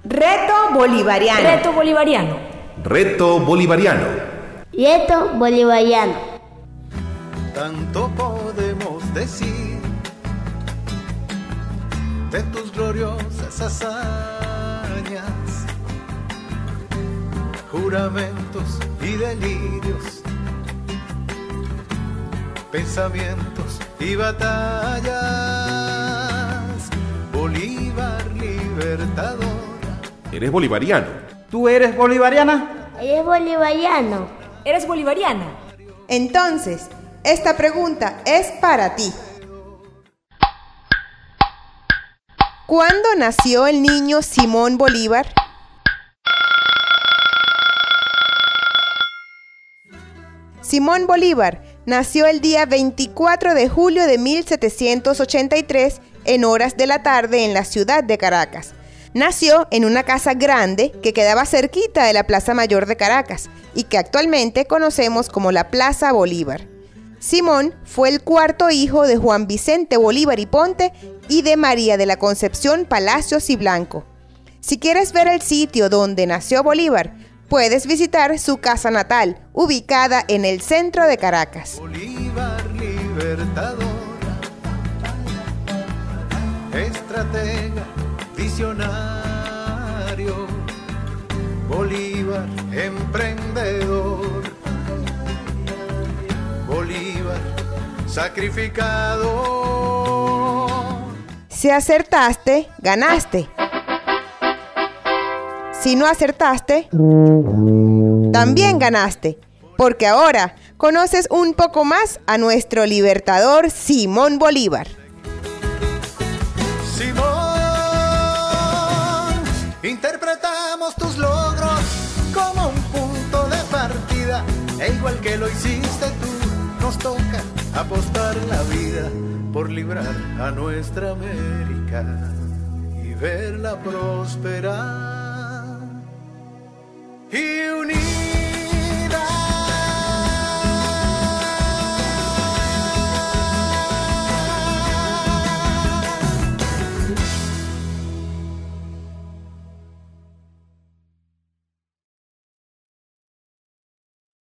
Reto bolivariano. Reto bolivariano. Reto bolivariano. Reto bolivariano. Tanto podemos decir de tus gloriosas hazañas, juramentos y delirios, pensamientos y batallas. Bolívar libertador. ¿Eres bolivariano? ¿Tú eres bolivariana? ¿Eres bolivariano? ¿Eres bolivariana? Entonces, esta pregunta es para ti. ¿Cuándo nació el niño Simón Bolívar? Simón Bolívar nació el día 24 de julio de 1783 en horas de la tarde en la ciudad de Caracas. Nació en una casa grande que quedaba cerquita de la Plaza Mayor de Caracas y que actualmente conocemos como la Plaza Bolívar. Simón fue el cuarto hijo de Juan Vicente Bolívar y Ponte y de María de la Concepción Palacios y Blanco. Si quieres ver el sitio donde nació Bolívar, puedes visitar su casa natal, ubicada en el centro de Caracas. Bolívar libertador, estratega, visionario. Bolívar emprendedor. Bolívar sacrificado. Si acertaste, ganaste. Si no acertaste, también ganaste, porque ahora conoces un poco más a nuestro libertador Simón Bolívar. Simón, interpretamos tus logros como un punto de partida, e igual que lo hiciste tú, nos toca apostar la vida por librar a nuestra América y verla prosperar.